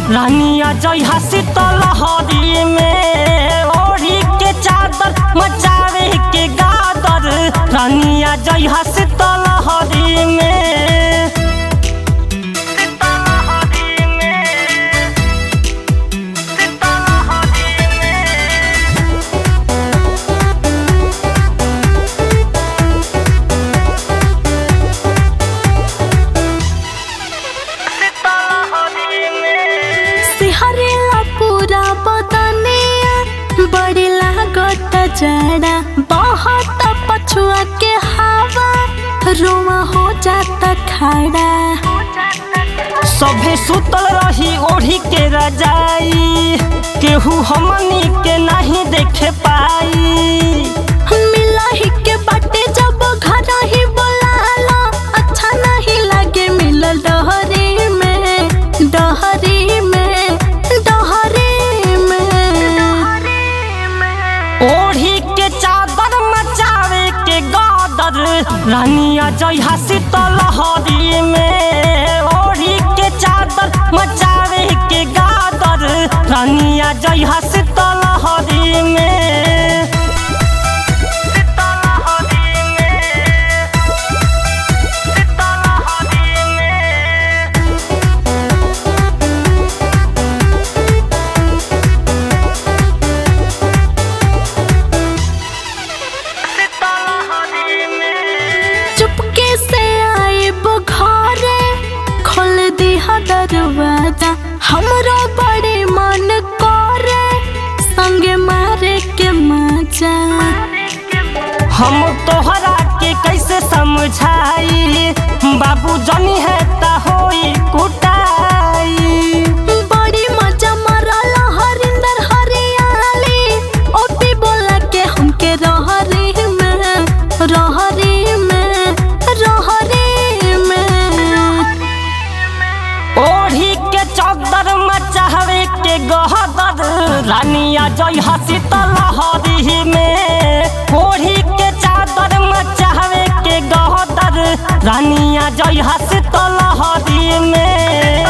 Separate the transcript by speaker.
Speaker 1: रानिया जय शीतल लहरी में ओढ़ी के चादर मचावे के गादर। रानिया जय शीतल लहरी में
Speaker 2: पूरा बदनिया बड़ी लागत जड़ा बहुत पछुआ के हवा रोमा हो जाता खड़ा।
Speaker 1: सभे सुतल रही ओढ़ी के रजाई केहू हमनी के नहीं देखे पाई।
Speaker 2: मिलही के बाटे जब घर ही बोलाला अच्छा नहीं लगे मिलल डहरी में डहरी में
Speaker 1: ओढ़ी के चादर मचावे के गादर। रानिया जय शीतल लहरी में ओढ़ी के चादर मचावे के गादर। रानिया जय शीतल लहरी में
Speaker 2: दरवाजा हमरो बड़े मन करे संगे मारे के मजा।
Speaker 1: हम तोहरा के कैसे समझाई बाबू जनी है ता होई कुटाई।
Speaker 2: बड़ी मजा मरल हरिंदर हरियाली ओपी बोला के हमके रहरी में रहरी में रहरी में
Speaker 1: ओढ़ी के चादर मचावे के गहदर। रानिया जय शीतल लहरी में ओढ़ी के चादर मचावे के गहदर। रानिया जय शीतल लहरी में।